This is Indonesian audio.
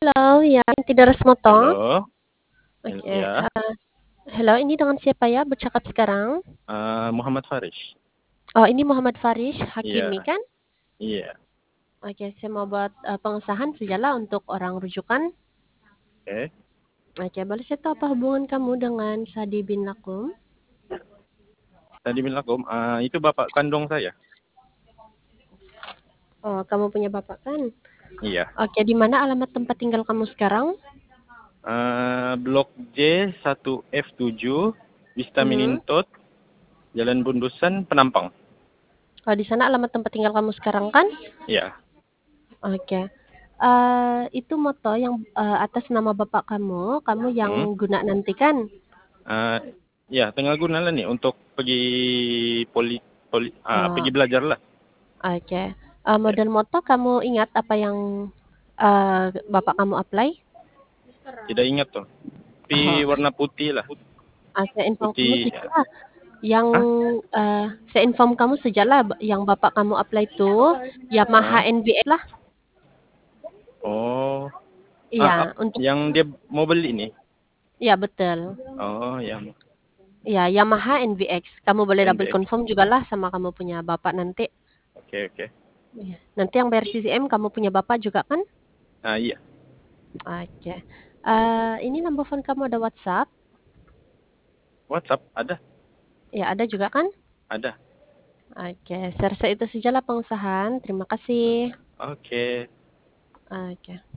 Halo, ya, tidak Resmoto. Halo, Oke, ya, halo, ini dengan siapa ya bercakap sekarang? Muhammad Faris. Oh, ini Muhammad Faris Iya, Hakimi kan? iya, Oke, saya mau buat pengesahan sejalah untuk orang rujukan. oke. Oke, boleh saya tahu apa hubungan kamu dengan Sadi bin Lakum? Tadi bilang itu bapak kandung saya. Oh, kamu punya bapak kan? Iya, Oke, di mana alamat tempat tinggal kamu sekarang? Blok J1F7, Vista Mhm. Minintot, Jalan Bundusan, Penampang. Oh, di sana alamat tempat tinggal kamu sekarang kan? Iya, Oke. Itu moto yang atas nama bapak kamu yang hmm. guna nanti kan? Eh, ya, tengah guna lah nih untuk pergi Oh, pergi belajar lah. oke. Ya, Model moto kamu ingat apa yang bapak kamu apply? tidak ingat tuh. Oh, Tapi warna putih lah, saya inform kamu putih. Ya. sejalah. Yang Hah? saya inform kamu sejalah yang bapak kamu apply itu Yamaha Hah? NBX lah. Oh, Iya, untuk yang dia mau beli nih. ya betul. Oh, ya, Ya, Yamaha NBX. Kamu boleh double NBX. confirm juga lah sama kamu punya bapak nanti. Oke, oke. Iya. Nanti yang bayar CCM kamu punya bapak juga kan? Iya. Oke. Ini nomor phone kamu ada WhatsApp? WhatsApp ada, Ya, ada juga kan? ada. Oke, saya rasa itu sajalah pengusahaan. Terima kasih. Oke. Oke.